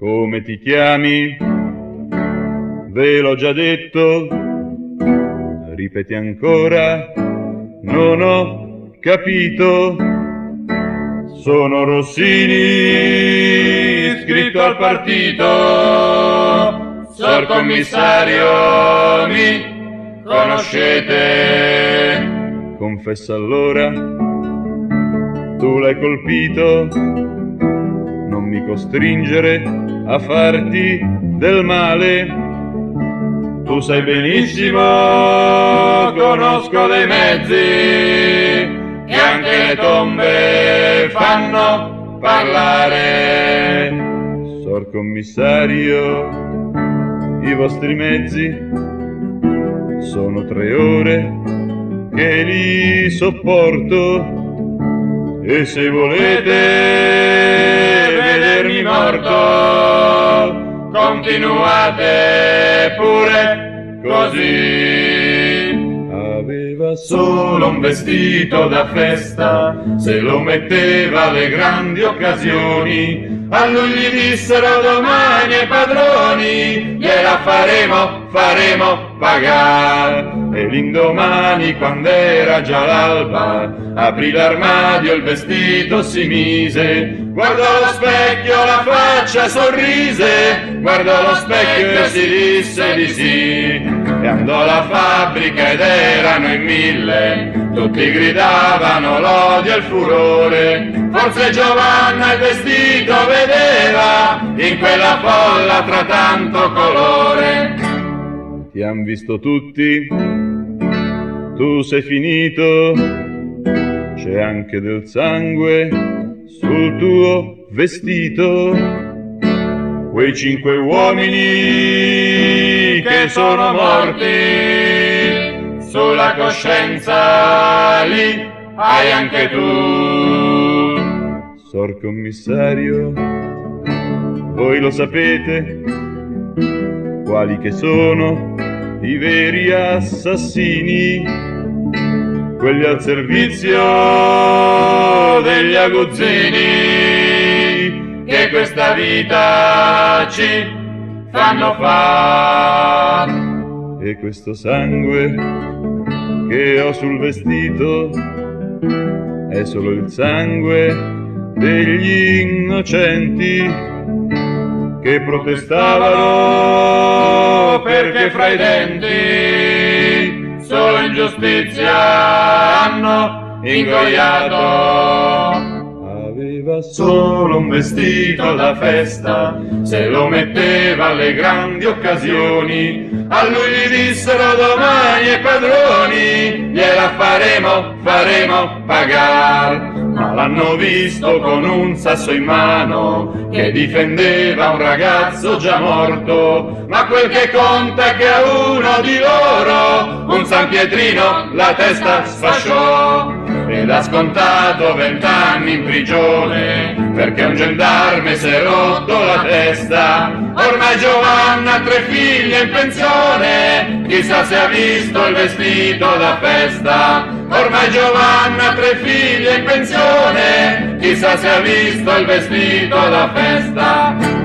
Come ti chiami? Ve l'ho già detto, ripeti ancora, non ho capito. Sono Rossini, iscritto al partito, sor commissario, mi conoscete? Confessa allora, tu l'hai colpito, non mi costringere a farti del male. Tu sai benissimo, conosco dei mezzi che anche le tombe fanno parlare. Sor commissario, i vostri mezzi sono 3 ore che li sopporto, e se volete vedermi morto, continuate pure così. Aveva solo un vestito da festa, se lo metteva alle grandi occasioni. A lui gli dissero domani ai padroni, gliela faremo pagare. E l'indomani, quando era già l'alba, aprì l'armadio, il vestito si mise, guardò allo specchio, la faccia sorrise, guardò allo specchio e si disse di sì, e andò alla fabbrica ed erano in 1000, tutti gridavano l'odio e il furore, forse Giovanna il vestito vedeva, in quella folla tra tanto colore. Ti han visto tutti, tu sei finito, c'è anche del sangue sul tuo vestito. Quei 5 uomini che sono morti, sulla coscienza li hai anche tu. Sor commissario, voi lo sapete, quali che sono i veri assassini, quelli al servizio degli aguzzini, che questa vita ci fanno far. E questo sangue che ho sul vestito è solo il sangue degli innocenti che protestavano perché fra i denti solo ingiustizia hanno ingoiato. Aveva solo un vestito da festa, se lo metteva alle grandi occasioni. A lui gli dissero domani ai padroni, gliela faremo pagare. Ma l'hanno visto con un sasso in mano che difendeva un ragazzo già morto. Ma quel che conta è che a uno di loro un San Pietrino la testa sfasciò, ed ha scontato 20 anni in prigione perché un gendarme si è rotto la testa. Ormai Giovanna ha 3 figlie in pensione, chissà se ha visto il vestito da festa. Ormai Giovanna ha 3 figlie in pensione, chissà se ha visto il vestito da festa.